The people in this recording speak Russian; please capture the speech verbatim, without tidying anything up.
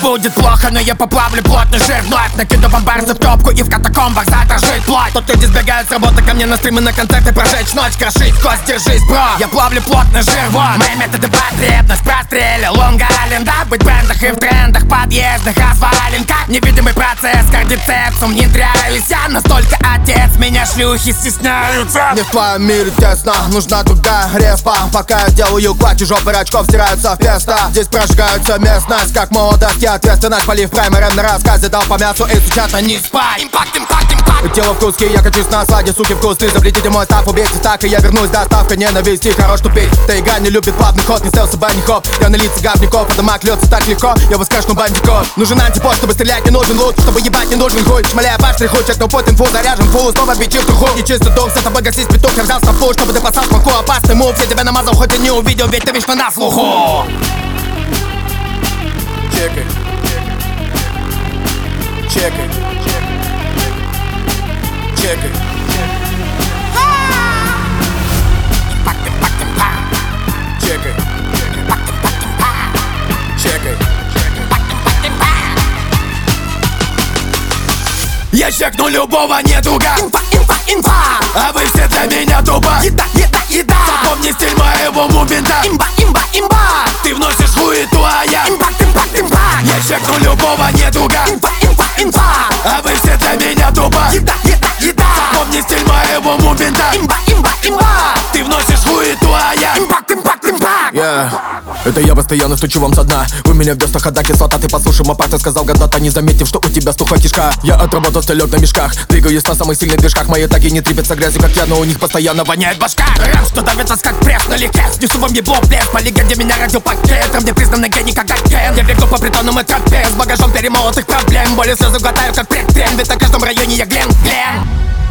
будет плохо, но я поплавлю плотный жир вновь. Накиду бомбарзы в топку и в катакомбах задрожит плоть. Тут люди сбегают с работы ко мне на стримы, на концерты, прожечь ночь, крошить кость, держись, бро. Я плавлю плотный жир, вот. Мои методы потребность прострелил Лонг Айленд, да, быть в брендах и в трендах подъездных развалин. Как невидимый процесс, кардицепсом внедряюсь я. Настолько отец, меня шлюхи стесняются. Не в твоем мире тесно, нужна другая респа. Пока я делаю кваки, жопы рачков стираются в песто. Здесь прожигаются местность, как молодость и ответственность. Полив праймером на рассказе, дал по мясу и сейчас на не спать. Импакт, импакт, импакт. Тело в куске, я качусь на осаде, суки вкусные. Заплетите мой став, убейте так, и я вернусь. Доставка ненависти, хорош тупить. Та игра не любит плавный ход, не стелся банни хоп. Я на лице говняков, а дамаг льется так легко. Я воскрешну бандиков. Нужен антипод, чтобы стрелять, не нужен лут. Чтобы ебать, не нужен хуй. Шмаляя по штриху, чекнул путь, инфу заряжен фул. Снова бичи в труху. И чистый дух, за тобой гасить петух. Я взял стопу, чтобы ты посал смоку. Опасный мув, я тебя намазал, хоть и не увидел, ведь ты вечно на слуху. Чекай. Чекай. Чекай. Чекай. Чекай. Я чекну любого недруга. Инфа, инфа, инфа. А вы все для меня тупо. Еда, еда, еда. Запомни стиль моего мувмента. Имба, имба, имба. Ты вносишь хуету, а я импакт, импакт, импакт. Я чекну любого недруга. Инфа, инфа, инфа. А вы все для меня тупо. Еда, еда, еда. Запомни стиль моего мувмента. Имба, имба, имба. Ты вносишь хуету, а я импакт, импакт, импакт. Yeah. Это я постоянно стучу вам со дна. Вы меня в дёстах, одна кислота. Ты послушай, мой партер сказал годнота, не заметив, что у тебя стухла кишка. Я отработал стелёк на мешках. Двигаюсь на самых сильных движках. Мои таги не трепятся грязью, как я, но у них постоянно воняет башка. Рам, что давится, как пресс на легке. Несу вам ебло в лес, по легенде меня родил пакет. Мне признанный гений, как Кен. Я бегу по притонному тропе с багажом перемолотых проблем. Боли слезы глотаю, как предтрен. Ведь на каждом районе я Глен, Глен.